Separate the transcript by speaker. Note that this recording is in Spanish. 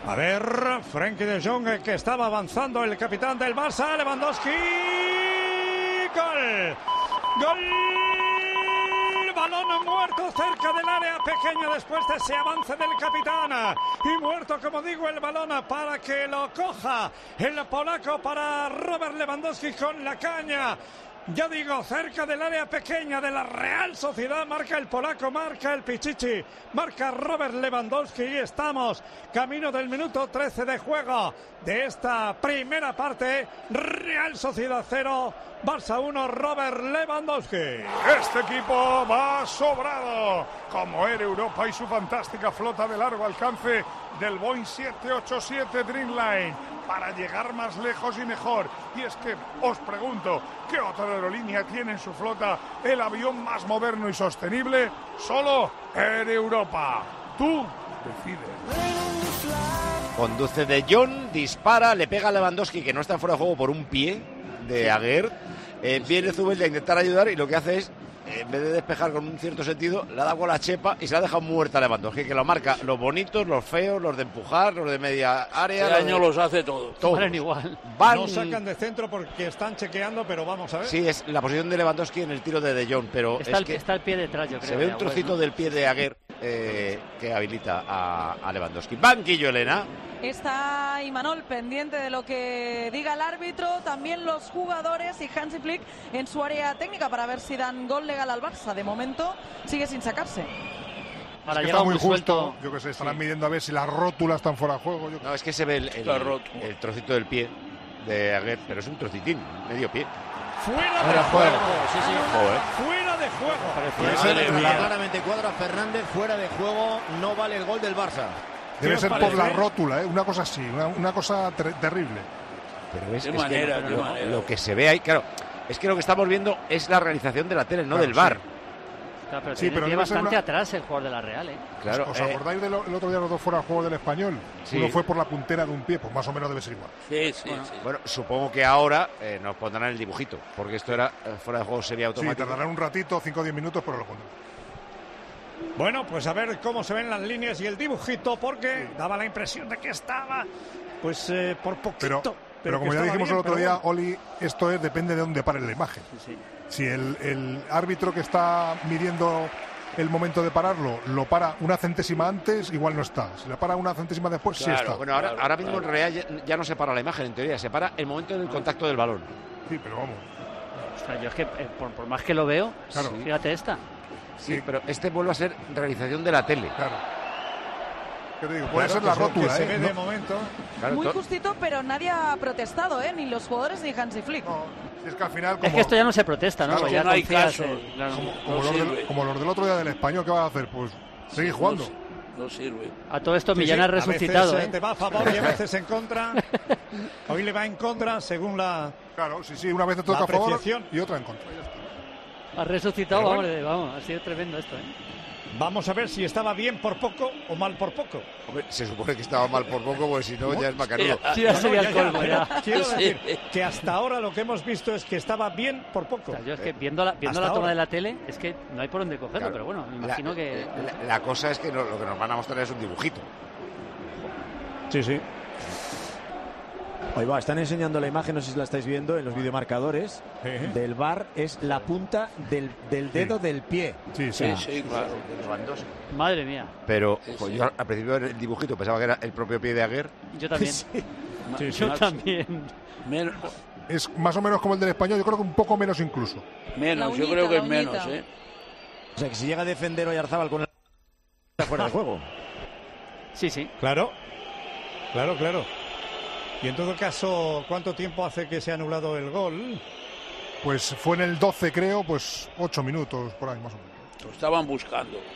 Speaker 1: A ver, Frenkie de Jong, que estaba avanzando el capitán del Barça, Lewandowski. ¡Gol! ¡Gol! Balón muerto cerca del área pequeña después de ese avance del capitán. Y muerto, como digo, el balón para que lo coja el polaco para Robert Lewandowski con la caña. Ya digo, cerca del área pequeña de la Real Sociedad, marca el polaco, marca el Pichichi, marca Robert Lewandowski y estamos camino del minuto 13 de juego de esta primera parte. Real Sociedad 0, Barça 1, Robert Lewandowski.
Speaker 2: Este equipo va sobrado, como Air Europa y su fantástica flota de largo alcance del Boeing 787 Dreamline, para llegar más lejos y mejor. Y es que os pregunto, ¿qué otra aerolínea tiene en su flota el avión más moderno y sostenible? Solo Air Europa. Tú decides.
Speaker 3: Conduce De Jong, dispara, le pega a Lewandowski, que no está fuera de juego por un pie de Aguerd. Viene Zubeldia a intentar ayudar y lo que hace es, en vez de despejar con un cierto sentido, le ha dado con la chepa y se la ha dejado muerta a Lewandowski, que lo marca los bonitos, los feos, los de empujar, los de media área.
Speaker 4: Este año los hace todos.
Speaker 5: Valen igual.
Speaker 1: No sacan de centro porque están chequeando, pero vamos a ver.
Speaker 3: Sí, es la posición de Lewandowski en el tiro de Jong, pero
Speaker 5: está el pie detrás, yo creo.
Speaker 3: Se ve un trocito del pie de Aguerd que habilita a Lewandowski. Banquillo, Elena.
Speaker 6: Está Imanol pendiente de lo que diga el árbitro, también los jugadores y Hansi Flick en su área técnica para ver si dan gol legal al Barça. De momento sigue sin sacarse.
Speaker 2: Ahora está muy justo, yo que sé, estarán midiendo a ver si las rótulas están fuera de juego.
Speaker 3: No, es que se ve el trocito del pie de Aguerd, pero es un trocitín, medio pie.
Speaker 1: Fuera de juego.
Speaker 5: Sí.
Speaker 1: Fuera de juego.
Speaker 7: Claramente cuadra Fernández, fuera de juego, no vale el gol del Barça.
Speaker 2: Debe ser por la rótula, una cosa así, una cosa terrible.
Speaker 3: Pero es,
Speaker 4: ¿Qué manera?
Speaker 3: Lo que se ve ahí, claro, es que lo que estamos viendo es la realización de la tele, no del VAR.
Speaker 5: Claro, pero tiene bastante atrás el jugador de la Real, ¿eh?
Speaker 2: Claro, ¿Os acordáis del otro día los dos fuera de juego del Español? Sí. Uno fue por la puntera de un pie, pues más o menos debe ser igual.
Speaker 4: Sí.
Speaker 3: Bueno, supongo que ahora nos pondrán el dibujito, porque esto era fuera de juego, sería automático.
Speaker 2: Sí, tardarán un ratito, 5 o 10 minutos, pero lo pondrán.
Speaker 1: Bueno, pues a ver cómo se ven las líneas y el dibujito, porque daba la impresión de que estaba, pues, por poquito.
Speaker 2: Pero como ya dijimos el otro día, Oli, esto depende de dónde pare la imagen.
Speaker 5: Sí.
Speaker 2: Si el árbitro que está midiendo el momento de pararlo lo para una centésima antes, igual no está. Si la para una centésima después, sí está.
Speaker 3: Bueno, ahora mismo en Real ya no se para la imagen, en teoría, se para el momento del contacto del balón.
Speaker 2: Sí, pero vamos.
Speaker 5: Ostras, yo es que por más que lo veo, claro. Fíjate esta.
Speaker 3: Sí, pero este vuelve a ser realización de la tele.
Speaker 2: Claro. ¿Qué te digo? Puede ser la rótula,
Speaker 1: se ve de momento.
Speaker 6: Claro, muy justito, pero nadie ha protestado, ni los jugadores ni Hansi Flick.
Speaker 2: No, es que al final...
Speaker 5: Es que esto ya no se protesta, ¿no?
Speaker 2: Claro,
Speaker 5: ya
Speaker 4: no hay caso.
Speaker 5: Claro.
Speaker 2: Como los del otro día del Español, ¿qué van a hacer? Pues seguir jugando.
Speaker 4: No sirve.
Speaker 5: A todo esto Millán ha resucitado,
Speaker 1: a veces, te va a favor y a veces en contra. Hoy le va en contra según la...
Speaker 2: Claro, sí, una vez te toca a favor y otra en contra.
Speaker 5: Ha resucitado, vamos, ha sido tremendo esto,
Speaker 1: Vamos a ver si estaba bien por poco o mal por poco.
Speaker 3: Hombre, se supone que estaba mal por poco, porque si no ya es macanudo.
Speaker 5: Sí, ya sería el colmo, ya.
Speaker 1: Quiero decir que hasta ahora lo que hemos visto es que estaba bien por poco.
Speaker 5: O sea, yo es que viendo la toma de la tele, es que no hay por dónde cogerlo, claro, pero bueno, me imagino que...
Speaker 3: La cosa es que lo que nos van a mostrar es un dibujito.
Speaker 1: Sí.
Speaker 7: Ahí va, están enseñando la imagen, no sé si la estáis viendo en los videomarcadores del VAR, es la punta del dedo del pie.
Speaker 4: Sí, claro.
Speaker 5: Madre mía.
Speaker 3: Pero yo al principio el dibujito pensaba que era el propio pie de Aguerd.
Speaker 5: Yo también. Yo también.
Speaker 2: Es más o menos como el del Español, yo creo que un poco menos incluso.
Speaker 4: Menos, yo creo que es menos,
Speaker 7: O sea, que si llega a defender Oyarzabal con el fuera de juego.
Speaker 5: Sí.
Speaker 1: Claro. Y en todo caso, ¿cuánto tiempo hace que se ha anulado el gol?
Speaker 2: Pues fue en el 12, creo, pues 8 minutos por ahí más o menos.
Speaker 4: Lo estaban buscando.